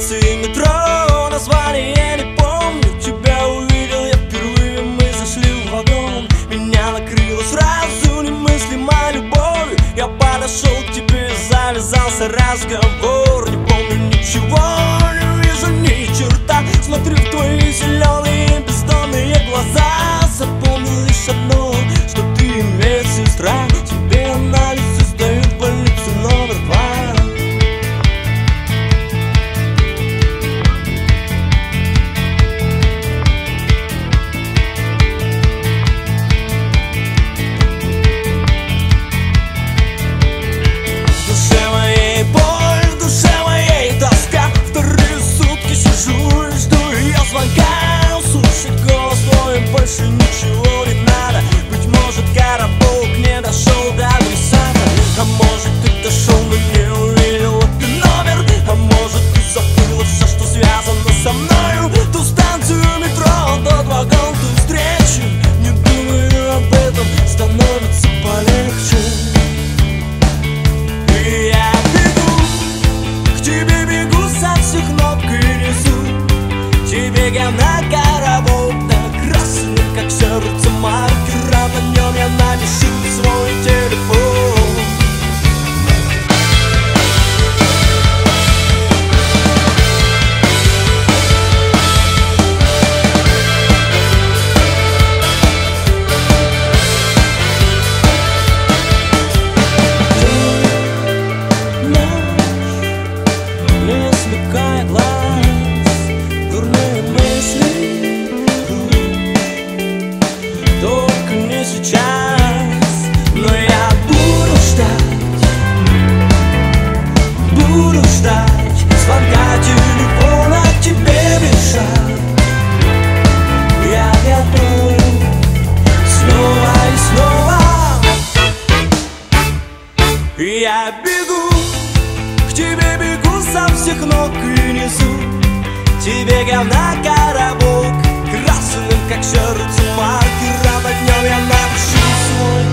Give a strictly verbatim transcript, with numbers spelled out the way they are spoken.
станции метро. Название я не помню, тебя увидел я впервые. Мы зашли в вагон, меня накрыло сразу немыслимой любовью. Я подошел к тебе, завязался разговор. Не помню ничего, не вижу ни черта. Смотрю в твои зеленые бездонные глаза. Запомнил лишь одно, что ты медсестра. Тебе анализы сдают в больницу номер два. Больше ничего не надо. Быть может, коробок не дошел до адресата. А может, ты дошел, но не увидел этот номер. А может, ты забыла все, что связано со мною. Ту станцию метро, тот вагон, ту встречу. Не думаю об этом, становится полегче. И я бегу, к тебе бегу со всех ног и несу тебе говна коробок. Как сердце маркера, на нем я напишу свой телефон. Ночь не смыкает глаз, дурные мысли. Только не сейчас, но я буду ждать, буду ждать звонка телефона к тебе бежать. Я готов снова и снова. Я бегу, к тебе бегу со всех ног и несу тебе говна коробок, красным как сердце маркера. На днем я напишу свой